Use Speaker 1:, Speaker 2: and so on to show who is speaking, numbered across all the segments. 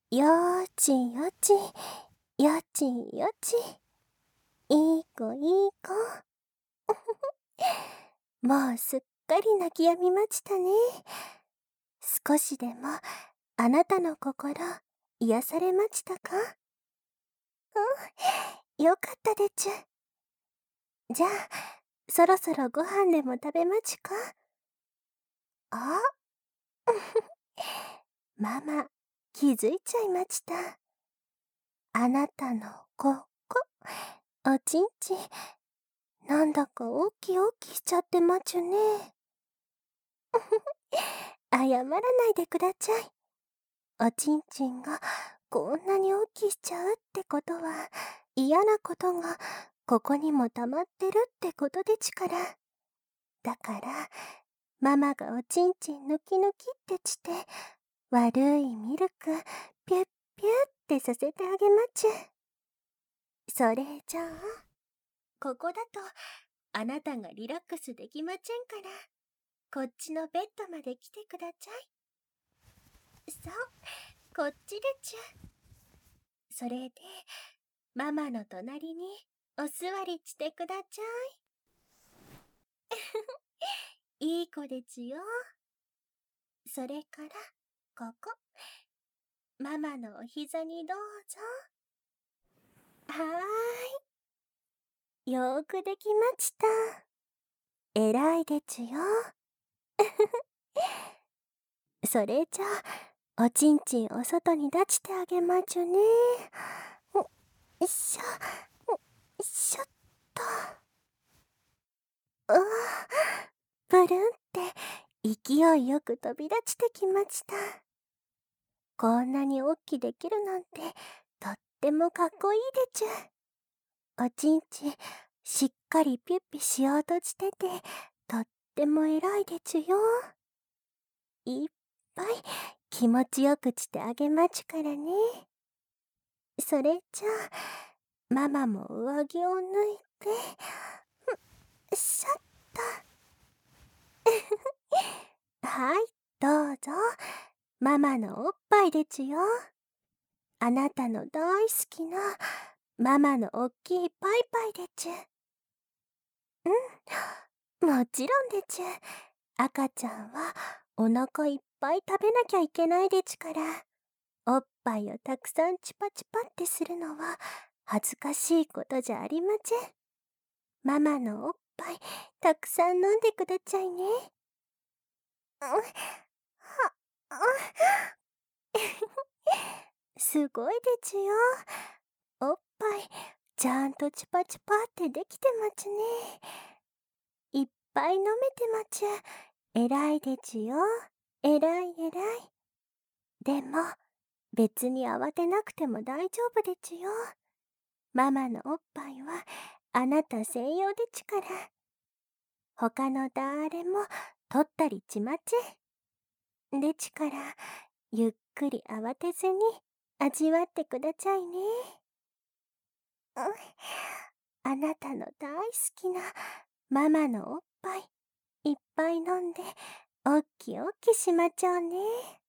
Speaker 1: よちよち、よちよち、いい子いい子。もうすっかり泣き止みましたね。少しでもあなたの心癒されましたか？うん、よかったでちゅ。じゃあ、そろそろご飯でも食べまちゅか？あママ、気づいちゃいました。あなたのここ、おちんちん、なんだか大きい大きしちゃってまちゅね。謝らないでくだちゃい。おちんちんがこんなに大きしちゃうってことは、嫌なことがここにも溜まってるってことでちから。だから、ママがおちんちんぬきぬきってして、悪いミルク、ピュッピュッってさせてあげまちゅ。それじゃあ、ここだと、あなたがリラックスできまちぇんから、こっちのベッドまで来てくだちゃい。そう、こっちでちゅ。それで、ママの隣にお座りしてくだちゃい。いい子でちゅよ。それから、ここ。ママのお膝にどうぞ。はーい。よーくできまちた。えらいでちゅよ。それじゃあ、おちんちんお外に出してあげまちゅね。よいしょ、よいしょっと。うわぁ、ブルンって勢いよく飛び出してきました。こんなに大きできるなんて、とってもかっこいいでちゅ。おちんちん、しっかりピュッピしようとしてて、とっても偉いでちゅよ。いっぱい気持ちよくしてあげまちゅからね。それじゃあ、ママも上着を脱いで、しゃっと。はい、どうぞ。ママのおっぱいでちゅよ。あなたの大好きなママのおっきいパイパイでちゅ。もちろんでちゅ。赤ちゃんはお腹いっぱい食べなきゃいけないでちゅから、おっぱいをたくさんチュパチュパってするのは恥ずかしいことじゃありまちぇん。ママのおっぱいたくさん飲んでくだちゃいね。すごいでちゅよ。おっぱいちゃんとチュパチュパってできてまちゅね。いっぱい飲めてまちゅ。えらいでちゅよ。えらいえらい。でも、別に慌てなくても大丈夫でちゅよ。ママのおっぱいはあなた専用でちゅから。他のだーれも取ったりちまちぇ。でちから、ゆっくり慌てずに味わってくだちゃいね。あなたの大好きなママのおっぱいいっぱい飲んでおっきおっきしまちょうね。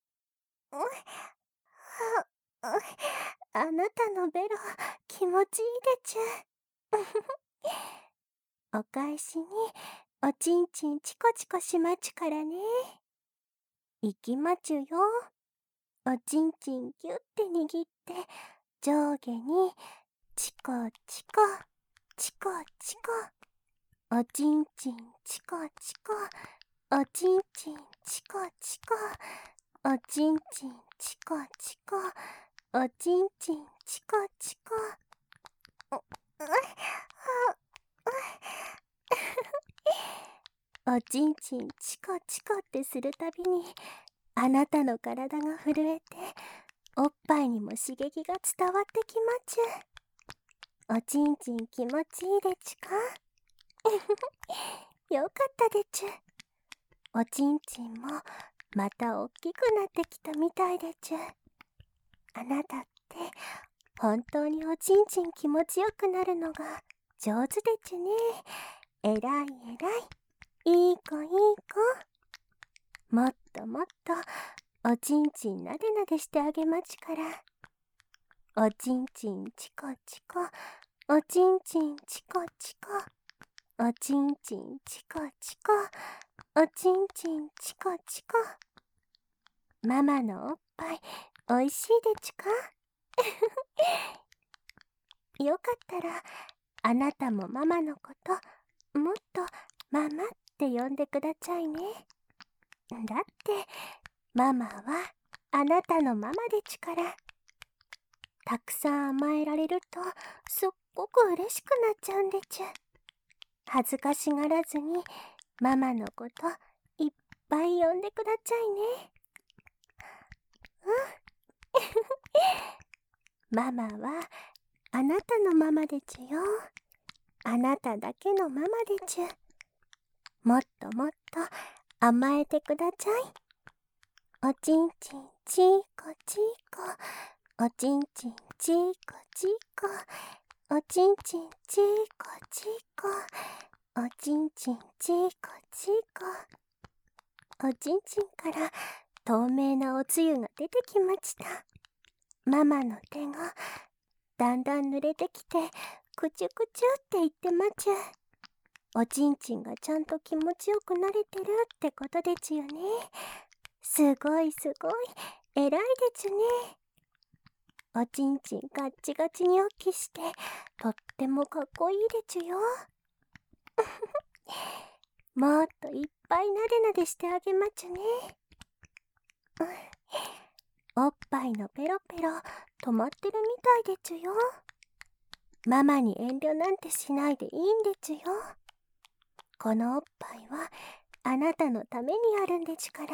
Speaker 1: あなたのベロ気持ちいいでちゅ。お返しにおちんちんチコチコしまちゅからね。いきまちゅよ。おちんちんぎゅって握って上下にチコチコチコチコ、おちんちんチコチコ、おちんちんチコチコ、おちんちんチコチコ、おちんちんチコチコ。おちんちんチコチコってするたびにあなたの体が震えて、おっぱいにも刺激が伝わってきまちゅ。おちんちん気持ちいいでちゅか？よかったでちゅ。おちんちんもまたおっきくなってきたみたいでちゅ。あなたって本当におちんちん気持ちよくなるのが上手でちゅね。えらいえらい。いい子いい子。もっともっとおちんちんなでなでしてあげまちから。おちんちんチコチコ、おちんちんチコチコ、おちんちんチコチコ、おちんちんチコチコ。ママのおっぱいおいしいでちゅか？よかったらあなたもママのこともっとママって呼んでくださいね。だってママはあなたのママでちゅから。たくさん甘えられるとすっごく嬉しくなっちゃうんでちゅ。恥ずかしがらずにママのこといっぱい呼んでくださいね。ママはあなたのママでちゅよ。あなただけのママでちゅ。もっともっと甘えてください。おちんちんちーこちーこ、おちんちんちーこちーこ、おちんちんちーこちーこ、おちんちんちーこちーこ。おちんちんから透明なおつゆが出てきました。ママの手がだんだん濡れてきて、くちゅくちゅって言ってまちゅ。おちんちんがちゃんと気持ちよくなれてるってことでちゅよね。すごいすごい、偉いでちゅね。おちんちんガッチガチにおっきして、とってもかっこいいでちゅよ。もっといっぱいなでなでしてあげまちゅね。おっぱいのペロペロ止まってるみたいでちゅよ。ママに遠慮なんてしないでいいんでちゅよ。このおっぱいはあなたのためにあるんでちゅから。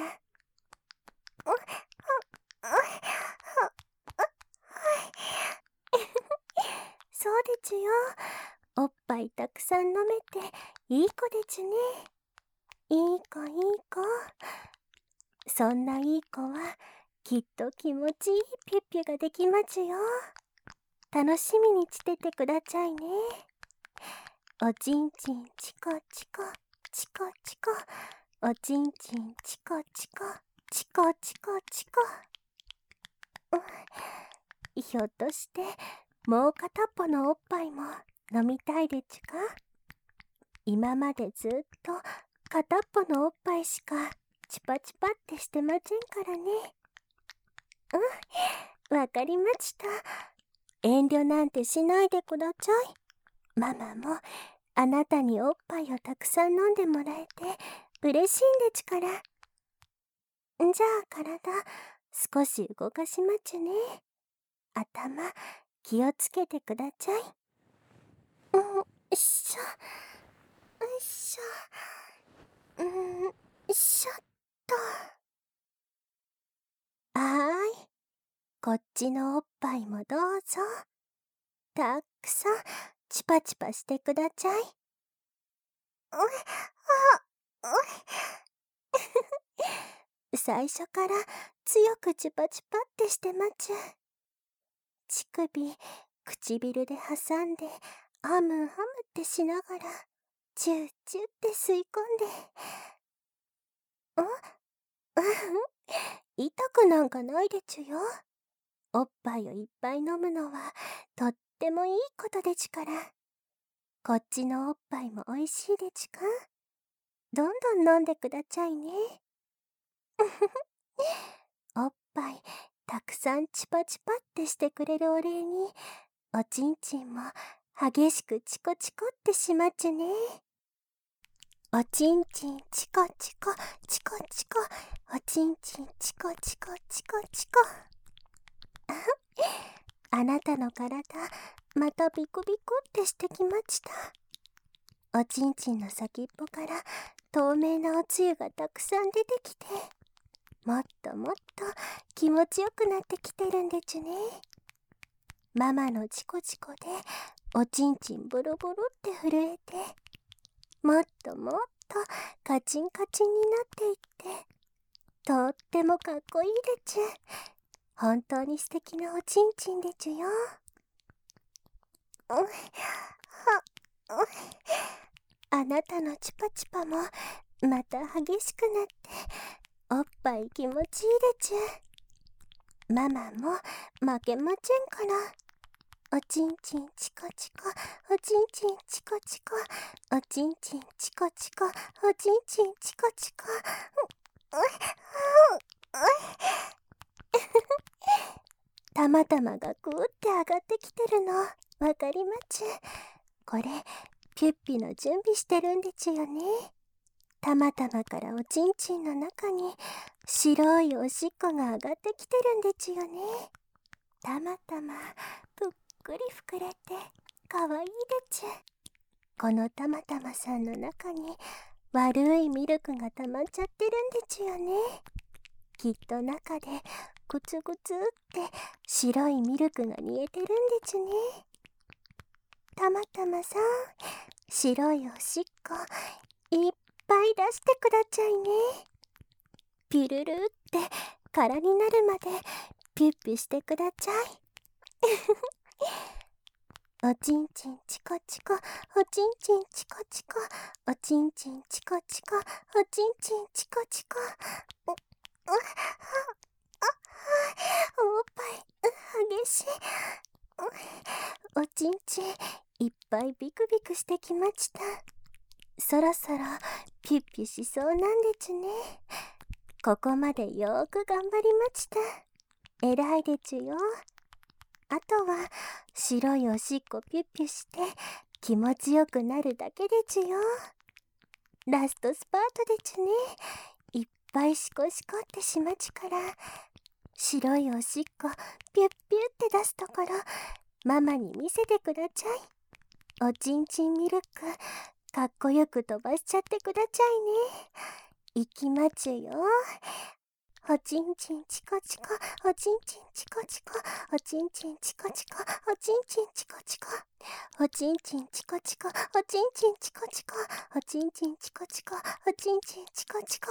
Speaker 1: そうでちゅよ。おっぱいたくさん飲めていい子でちゅね。いい子いい子。そんないい子はきっと気持ちいいピュッピュができまちゅよ。楽しみにしててくださいね。おちんちんチコチコチコチコ、おちんちんチコチコチコチコチコ。ひょっとしてもう片っぽのおっぱいも飲みたいでちゅか？今までずっと片っぽのおっぱいしかチパチパってしてませんからね。わかりました。遠慮なんてしないでください。ママもあなたにおっぱいをたくさん飲んでもらえて嬉しいんでちから。じゃあ体少し動かしまちゅね。頭気をつけてください。よいしょよいしょ、よいしょっと。こっちのおっぱいもどうぞ。たくさんチパチパしてください。最初から強くチパチパってしてまちゅ。乳首、唇で挟んで、ハムハムってしながら、チューチューって吸い込んで。痛くなんかないでちゅよ。おっぱいをいっぱい飲むのは、とってもいいことでちゅから。こっちのおっぱいもおいしいでちゅか？どんどん飲んでくださいね。おっぱいたくさんチパチパってしてくれるお礼に、おちんちんも激しくチコチコってしまっちゅね。おちんちんチコチコチコチコ、おちんちんチコチコチコチコ。あなたの体またビクビクってしてきました。おちんちんの先っぽから透明なおつゆがたくさん出てきて、もっともっと気持ちよくなってきてるんでちゅね。ママのチコチコでおちんちんブルブルって震えて、もっともっとカチンカチンになっていって、とってもかっこいいでちゅ。本当に素敵なおちんちんでちゅよ。あなたのチパチパもまた激しくなって、 おっぱい気持ちいいでちゅ。ママも負けまちんから。おちんちんチコチコ、おちんちんチコチコ、おちんちんチコチコ、おちんちんチコチコ。たまたまがグーって上がってきてるのわかりまちゅ。これピュッピの準備してるんでちゅよね。たまたまからおちんちんの中に白いおしっこが上がってきてるんでちゅよね。たまたまぷっくり膨れてかわいいでちゅ。このたまたまさんの中に悪いミルクが溜まっちゃってるんでちゅよね。きっと中でグツグツって白いミルクが煮えてるんでちゅね。たまたまさん、白いおしっこいっぱい出してくだちゃいね。ピルルって空になるまでピュッピュしてくだちゃい。おちんちんチコチコ、おちんちんチコチコ、おちんちんチコチコ、おちんちんチコチコ。おっぱい激しい。おちんちんいっぱいビクビクしてきました。そろそろピュッピュしそうなんでちゅね。ここまでよーく頑張りました。えらいでちゅよ。あとは白いおしっこピュッピュして気持ちよくなるだけでちゅよ。ラストスパートでちゅね。いっぱいシコシコってしまちから、白いおしっこピュッピュって出すところママに見せてくだちゃい。おちんちんミルクかっこよく飛ばしちゃってくだちゃいね。いきまちゅよ。おちんちんチコチコ、おちんちんチコチコ、おちんちんチコチコ、おちんちんチコチコ、おちんちんチコチコ、おちんちんチコチコ、おちんちんチコチコ、おちんちんチコチコ。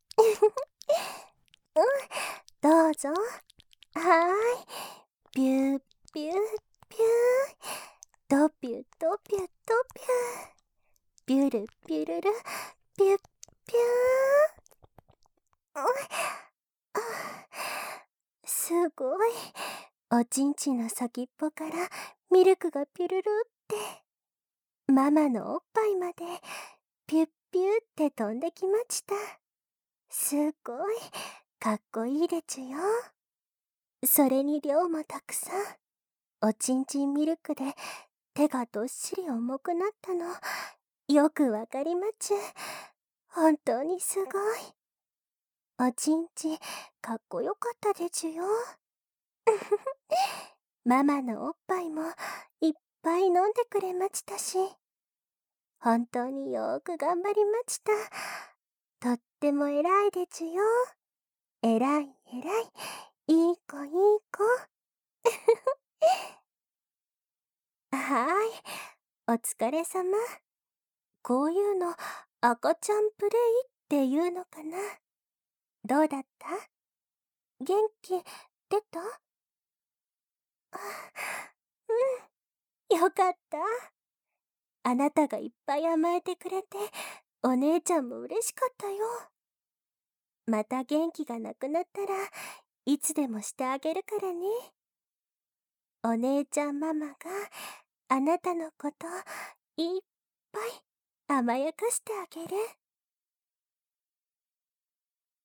Speaker 1: どうぞ。はーい。ピューピューピュー。ドピュドピュドピュー。ピュルピュルル、ピュッピュー。すごい。おちんちんの先っぽからミルクがピュルルって、ママのおっぱいまでピュッピューって飛んできました。すごいかっこいいでちゅよ。それに量もたくさん。おちんちんミルクで手がどっしり重くなったのよくわかりまちゅ。本当にすごい。おちんちんかっこよかったでちゅよ。ママのおっぱいもいっぱい飲んでくれましたし、本当によーく頑張りました。とっても偉いでちゅよ。偉い偉い、いい子いい子。はーい、お疲れさま。こういうの赤ちゃんプレイっていうのかな。どうだった？元気出た？うん、よかった。あなたがいっぱい甘えてくれて、お姉ちゃんも嬉しかったよ。また元気がなくなったらいつでもしてあげるからね。お姉ちゃんママがあなたのこといっぱい甘やかしてあげる。